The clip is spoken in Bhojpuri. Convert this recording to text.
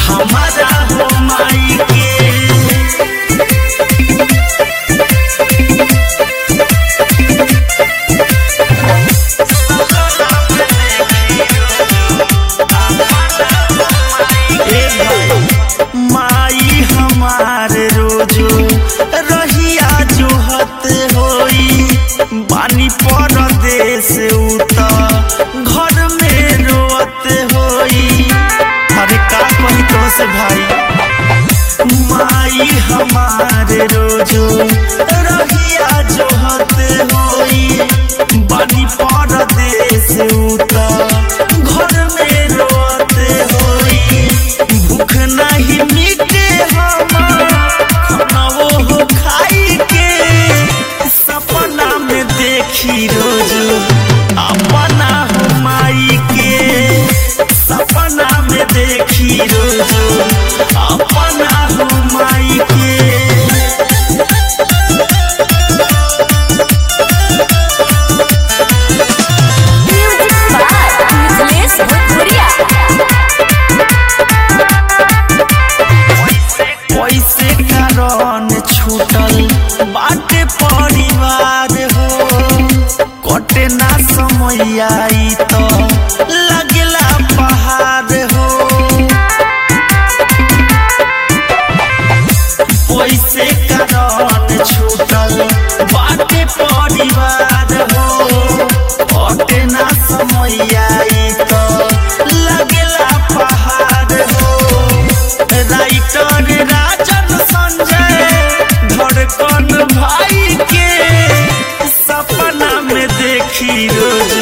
हमारा हो माई के। माई हमार रोजो रहिया जोहत होई, बानी परदेस उत घर में रोअत होई। अरे का कही तो से भाई, माई हमार रोजो रहिया जोहत होई, बानी परदेस उत घर में रोअत होई। भूख नहीं मिटे खाना वो खाई के, सपना में देखी रोज अपना हो माई के। सपना में देखी रोज अपना हो माई के। कैसे कारण छूटल बाटे परिवार हो, कटे ना समय आई तो लगला पहाड़ हो। कैसे कारण छूटल बाटे परिवार हो, कटे ना समय आई तो लगला पहाड़ हो। राइटर राजन संजय धड़कन भाई के, सपना में देखी रोज